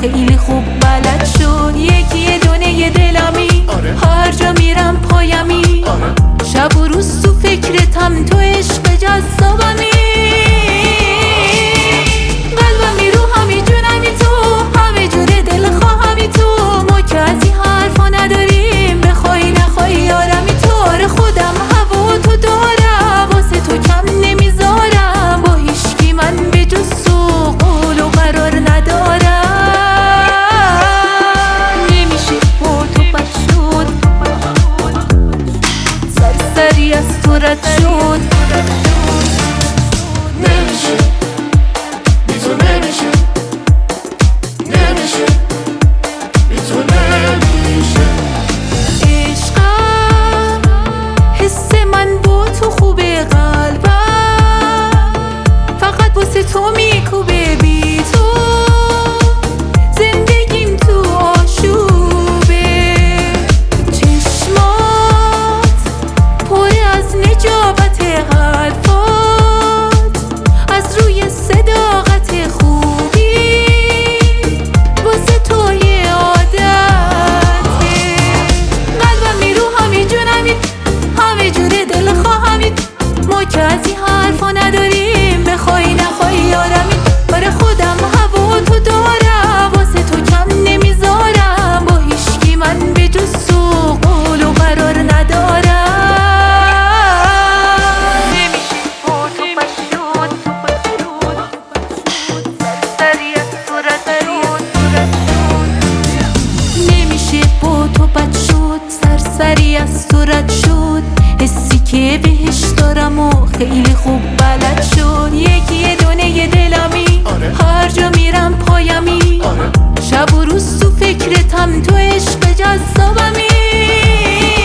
خیلی خوب بلد شد. یکی دونه دلمی هر جا میرم پایمی. شب و روز تو فکرتم، تو عشق جذابمی. قلبمی رو همی جونمی تو، همه جوره دل خواهمی تو. ما که از این حرفا نداریم، بخوای نخوای یارمی تو. آره خودم هوا تو دارم، واسه تو کم نمیذارم. با هیچکی من به جز تو قول و قرار ندارم. نمیشه با تو بد شد، سرسری از تو رد شد. نمیشه بی تو، نمیشه نمیشه بی تو، نمیشه. عشقم حس من با تو خوبه، قلبم فقط واسه تو میکوبه. بی تو زندگیم تو آشوبه. چشمات پر از نجابت، حرفات از روی صداقت. خوبی واسه تو یه عادته. قلبمی رو همی جونمی، همه جوره دل خواهمی. ما که از این حرفا نداریم، بخوای نخوای یارمی. آره خودم هوا تو دارم، واسه تو کم نمیذارم. با هیچکی من به جز تو قول و قرار ندارم. نمیشه با تو بد شد، سرسری از تو رد شد. نمیشه با تو بد شد، سرسری از تو رد شد. حسی که بهش دارم و خیلی خوب بلد شد. یکی دونه دلمی هر جا میرم پایمی. شب و روز تو فکرتم، تو عشق جذابمی.